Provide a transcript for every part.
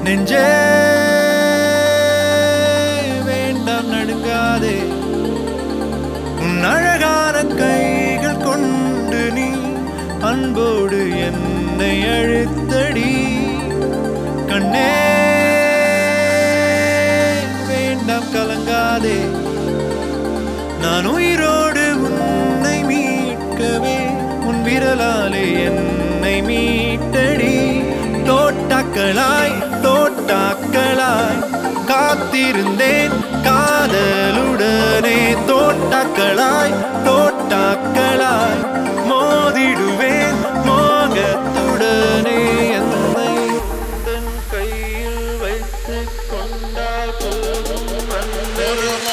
நெஞ்சே வேண்டாம் நடுங்காதே உன் அழகான கைகள் கொண்டு நீ அன்போடு என்னை அழுத்தடி கண்ணே வேண்டாம் கலங்காதே நான் உயிரோடு உன்னை மீட்கவே உன் விரலாலே என்னை மீட்டடி தோட்டாக்களாய் தோட்டாக்களாய் காத்திருந்தேன் காதலுடனே தோட்டாக்களாய் தோட்டாக்களாய் மோதிடுவேன் மோகத்துடனே என்னை தன் கையில் வைத்து கொண்டால் போதும் அன்பே.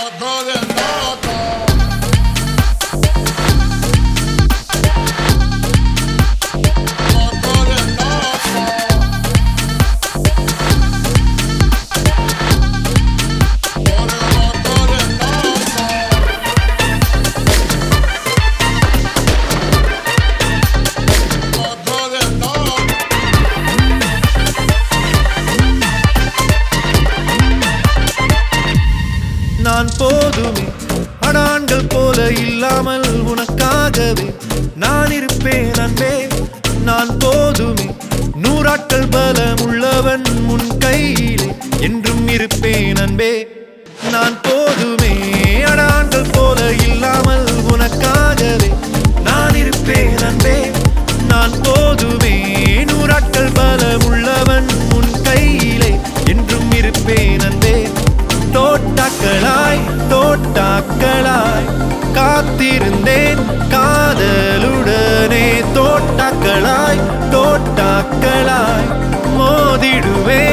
நான் போதுமே அடான்கள் போல இல்லாமல் உனக்காகவே நான் இருப்பேன் அன்பே நான் போதுமே நூறாட்கள் பலம் உள்ளவன் உன் கையிலே என்றும் இருப்பேன் அன்பே நான் போதுமே அடான்கள் போல இல்லாமல் உனக்காகவே நான் இருப்பேன் அன்பே நான் போதுமே நூறாட்கள் பலம் உள்ளவன் உன் கையிலே என்றும் இருப்பேன் அன்பே தோட்டாக்களாய் தோட்டாக்களாய் காத்திருந்தேன் காதலுடனே தோட்டாக்களாய் தோட்டாக்களாய் மோதிடுவேன்